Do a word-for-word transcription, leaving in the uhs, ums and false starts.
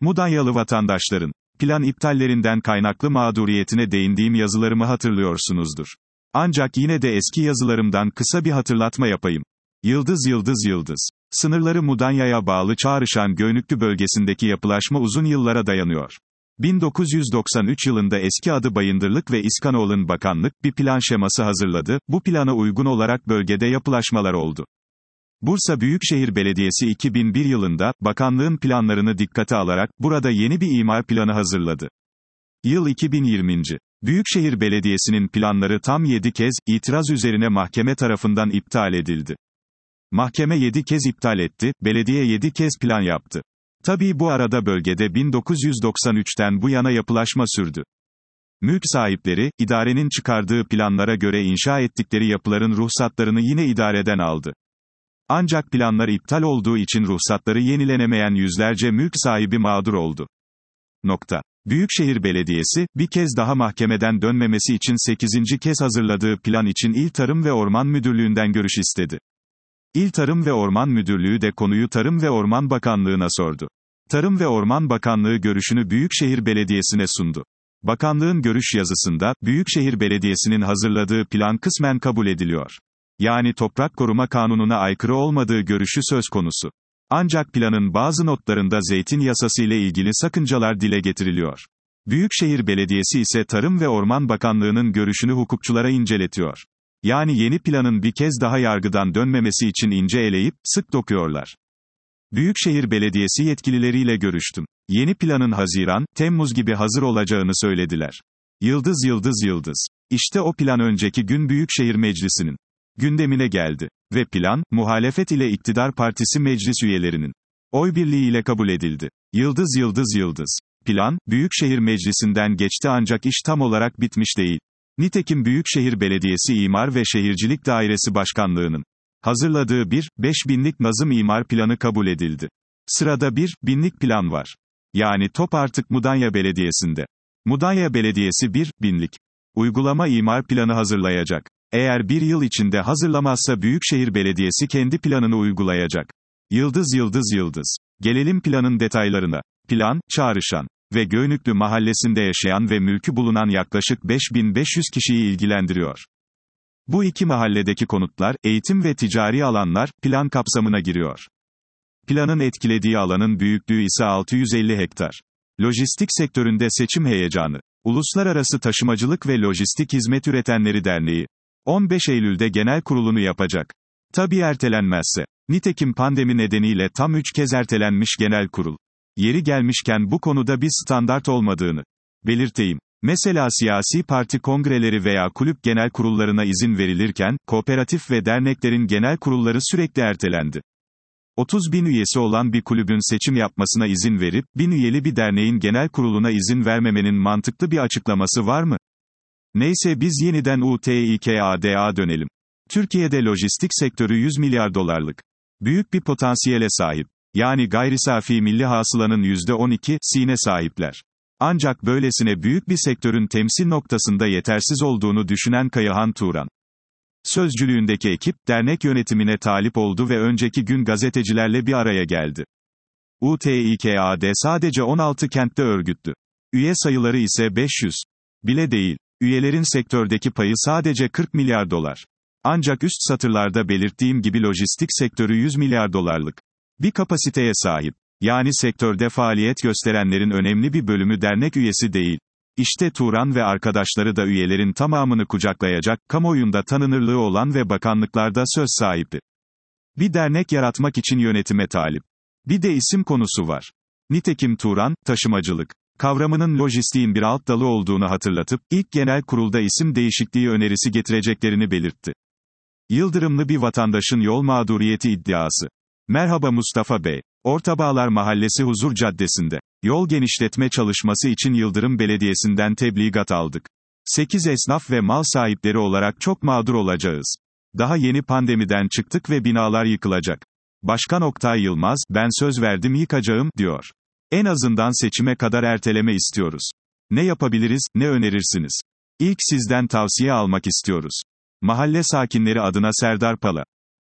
Mudanyalı vatandaşların plan iptallerinden kaynaklı mağduriyetine değindiğim yazılarımı hatırlıyorsunuzdur. Ancak yine de eski yazılarımdan kısa bir hatırlatma yapayım. Yıldız yıldız yıldız. Sınırları Mudanya'ya bağlı Çağrışan Göynüklü bölgesindeki yapılaşma uzun yıllara dayanıyor. bin dokuz yüz doksan üç yılında eski adı Bayındırlık ve İskanoğlu'nun bakanlık bir plan şeması hazırladı, bu plana uygun olarak bölgede yapılaşmalar oldu. Bursa Büyükşehir Belediyesi iki bin bir yılında, bakanlığın planlarını dikkate alarak, burada yeni bir imar planı hazırladı. Yıl iki bin yirmi. Büyükşehir Belediyesi'nin planları tam yedi kez, itiraz üzerine mahkeme tarafından iptal edildi. Mahkeme yedi kez iptal etti, belediye yedi kez plan yaptı. Tabii bu arada bölgede bin dokuz yüz doksan üçten bu yana yapılaşma sürdü. Mülk sahipleri, idarenin çıkardığı planlara göre inşa ettikleri yapıların ruhsatlarını yine idareden aldı. Ancak planlar iptal olduğu için ruhsatları yenilenemeyen yüzlerce mülk sahibi mağdur oldu. Nokta. Büyükşehir Belediyesi, bir kez daha mahkemeden dönmemesi için sekizinci kez hazırladığı plan için İl Tarım ve Orman Müdürlüğü'nden görüş istedi. İl Tarım ve Orman Müdürlüğü de konuyu Tarım ve Orman Bakanlığı'na sordu. Tarım ve Orman Bakanlığı görüşünü Büyükşehir Belediyesi'ne sundu. Bakanlığın görüş yazısında, Büyükşehir Belediyesi'nin hazırladığı plan kısmen kabul ediliyor. Yani Toprak Koruma Kanunu'na aykırı olmadığı görüşü söz konusu. Ancak planın bazı notlarında zeytin yasası ile ilgili sakıncalar dile getiriliyor. Büyükşehir Belediyesi ise Tarım ve Orman Bakanlığı'nın görüşünü hukukçulara inceletiyor. Yani yeni planın bir kez daha yargıdan dönmemesi için ince eleyip, sık dokuyorlar. Büyükşehir Belediyesi yetkilileriyle görüştüm. Yeni planın Haziran, Temmuz gibi hazır olacağını söylediler. Yıldız yıldız yıldız. İşte o plan önceki gün Büyükşehir Meclisi'nin gündemine geldi. Ve plan, muhalefet ile iktidar partisi meclis üyelerinin oy birliğiyle kabul edildi. Yıldız yıldız yıldız. Plan, Büyükşehir Meclisi'nden geçti ancak iş tam olarak bitmiş değil. Nitekim Büyükşehir Belediyesi İmar ve Şehircilik Dairesi Başkanlığı'nın hazırladığı bir, beş binlik nazım imar planı kabul edildi. Sırada bir, binlik plan var. Yani top artık Mudanya Belediyesi'nde. Mudanya Belediyesi bir, binlik uygulama imar planı hazırlayacak. Eğer bir yıl içinde hazırlamazsa Büyükşehir Belediyesi kendi planını uygulayacak. Yıldız yıldız yıldız. Gelelim planın detaylarına. Plan, Çağrışan ve Göynüklü mahallesinde yaşayan ve mülkü bulunan yaklaşık beş bin beş yüz kişiyi ilgilendiriyor. Bu iki mahalledeki konutlar, eğitim ve ticari alanlar, plan kapsamına giriyor. Planın etkilediği alanın büyüklüğü ise altı yüz elli hektar. Lojistik sektöründe seçim heyecanı. Uluslararası Taşımacılık ve Lojistik Hizmet Üretenleri Derneği, on beş Eylül'de genel kurulunu yapacak. Tabii ertelenmezse. Nitekim pandemi nedeniyle tam üç kez ertelenmiş genel kurul. Yeri gelmişken bu konuda bir standart olmadığını belirteyim. Mesela siyasi parti kongreleri veya kulüp genel kurullarına izin verilirken, kooperatif ve derneklerin genel kurulları sürekli ertelendi. otuz bin üyesi olan bir kulübün seçim yapmasına izin verip, bin üyeli bir derneğin genel kuruluna izin vermemenin mantıklı bir açıklaması var mı? Neyse biz yeniden UTİKAD'a dönelim. Türkiye'de lojistik sektörü yüz milyar dolarlık büyük bir potansiyele sahip. Yani gayri safi milli hasılanın yüzde on ikisine sahipler. Ancak böylesine büyük bir sektörün temsil noktasında yetersiz olduğunu düşünen Kayahan Turan sözcülüğündeki ekip, dernek yönetimine talip oldu ve önceki gün gazetecilerle bir araya geldi. UTİKAD sadece on altı kentte örgütlü. Üye sayıları ise beş yüz bile değil. Üyelerin sektördeki payı sadece kırk milyar dolar. Ancak üst satırlarda belirttiğim gibi lojistik sektörü yüz milyar dolarlık bir kapasiteye sahip. Yani sektörde faaliyet gösterenlerin önemli bir bölümü dernek üyesi değil. İşte Turan ve arkadaşları da üyelerin tamamını kucaklayacak, kamuoyunda tanınırlığı olan ve bakanlıklarda söz sahibi bir dernek yaratmak için yönetime talip. Bir de isim konusu var. Nitekim Turan, taşımacılık kavramının lojistiğin bir alt dalı olduğunu hatırlatıp, ilk genel kurulda isim değişikliği önerisi getireceklerini belirtti. Yıldırımlı bir vatandaşın yol mağduriyeti iddiası. Merhaba Mustafa Bey. Ortabağlar Mahallesi Huzur Caddesi'nde yol genişletme çalışması için Yıldırım Belediyesi'nden tebligat aldık. sekiz esnaf ve mal sahipleri olarak çok mağdur olacağız. Daha yeni pandemiden çıktık ve binalar yıkılacak. Başkan Oktay Yılmaz, ben söz verdim yıkacağım, diyor. En azından seçime kadar erteleme istiyoruz. Ne yapabiliriz, ne önerirsiniz? İlk sizden tavsiye almak istiyoruz. Mahalle sakinleri adına Serdar Pala.